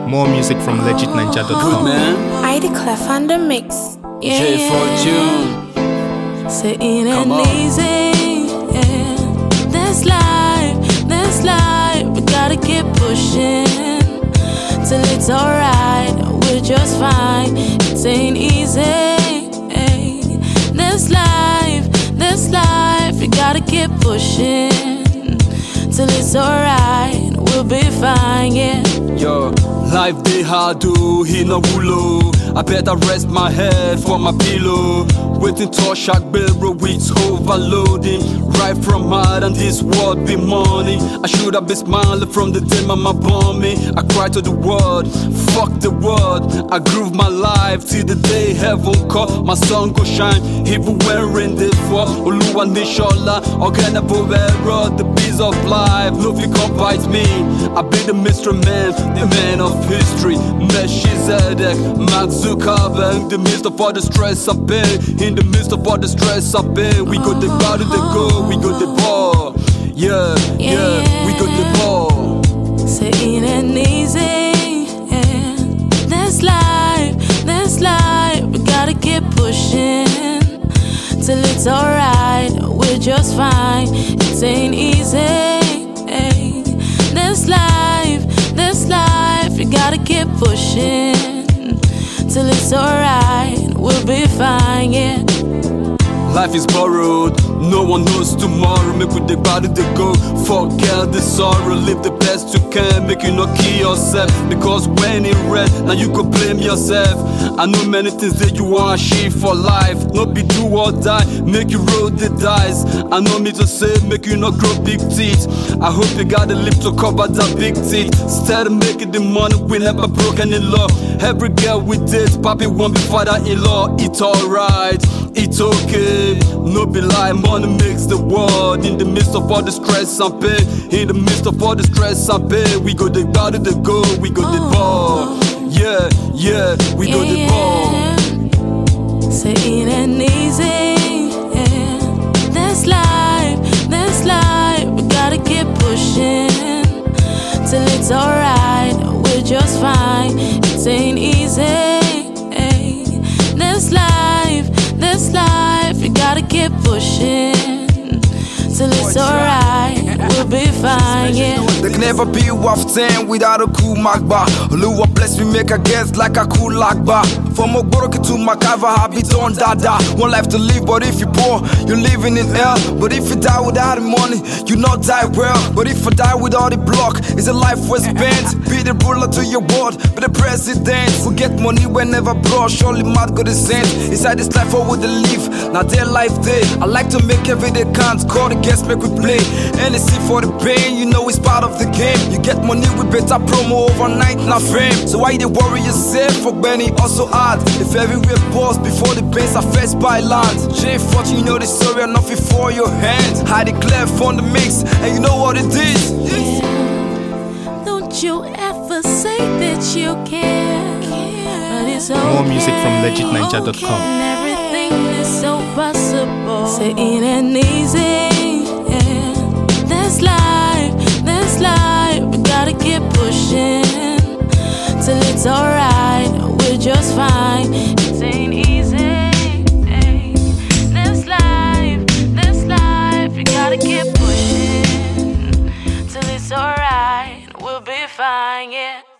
More music from legitninja.com. Good man. I declare on the mix. Yeah, J Fortune. Sitting Come and on. easy. Yeah. This life, we gotta keep pushing till it's alright. We're just fine. It ain't easy. Hey. This life, we gotta keep pushing till it's alright. We'll be fine, yeah. Yo, life dey hard oh, he no wulo. I better rest my head for my pillow. Waiting to shock barrel with overloading. Right from hard and this world be money. I should have been smiling from the day mama born me. I cry to the world, fuck the world. I groove my life till the day heaven call. My sun go shine even when rain dey fall. Oluwa nishola, ogene povero. The bees of life, no fit come bite me. I be the mystery man, the man of history. Melchizedek, Mark Zuckerberg. In the midst of all the stress I've been, in the midst of all the stress I've been, we go the ball to the goal, we go the ball. Yeah, we go the ball. Sitting and easy. Yeah. This life, we gotta keep pushing till it's alright. We're just fine. It ain't easy. Hey. This life, we gotta keep pushing till it's alright. We'll be fine, yeah. Life is borrowed, no one knows tomorrow. Make with the body they go, forget the sorrow. Live the best you can, make you not kill yourself. Because when it red, now you could blame yourself. I know many things that you want to achieve for life. Not be do or die, make you roll the dice. I know me to say, make you not grow big teeth. I hope you got the lip to cover that big teeth. Instead of making the money, we never broke any law. Every girl we date, papi won't be father-in-law. It's alright, it's okay. No be lie, money makes the world. In the midst of all the stress and pain, in the midst of all the stress and pain, we go the ball to the goal, we go the ball. Yeah, we go the ball. Sitting and easy. Yeah. This life, we gotta keep pushing till it's alright. We're just fine. It ain't easy. Hey. This life, we gotta keep pushing till it's alright. We'll be fine, yeah. There can never be worth 10 without a cool magba. Oluwa bless me, make a guess like a cool lagba. From Ogboroke to Makava, habit on dada. One life to live, but if you're poor, you're living in hell. But if you die without the money, you not die well. But if you die without the block, it's a life well spent. Be the ruler to your world, be the president. Forget money whenever bro, surely mad go the same. Inside this life, what would they live? Now their life day. I like to make every day count. Call the guests, make we play. NSC for the pain, you know it's part of the game. You get money with better promo overnight, not fame. So why they worry yourself for Benny also hard? If everywhere pause before the pains are faced by land. J Fortune, you know the story, enough for your hands. I declare from the mix, and you know what it is. Yeah. Don't you ever say that you care, but it's okay. More music from legitninja.com. And everything is so possible. Sitting and easy. Yeah. This life, we gotta keep pushing till it's alright. We're just fine. It ain't easy. Hey. This life, we gotta keep pushing till it's alright. We'll be fine, yeah.